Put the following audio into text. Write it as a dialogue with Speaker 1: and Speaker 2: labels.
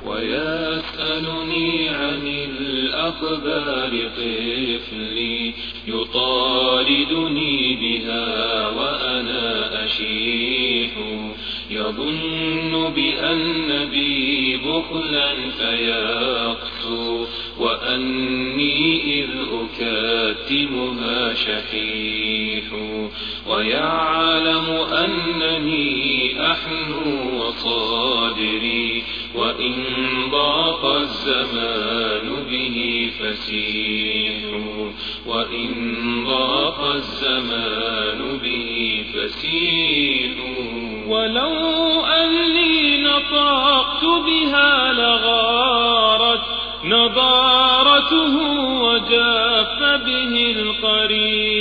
Speaker 1: ويسألني عن الأخبار طفلي يطاردني بها وأنا أشيح يظن بأن بي بخلا فيقسو وأني إذ أكاتمها شحيح ويعلم أنني أحنو وصادري وإن ضاق الزمان به فسيح وإن ضاق الزمان به فسيح ولو أني نطقت بها لغارت نضارته وجاف به القريح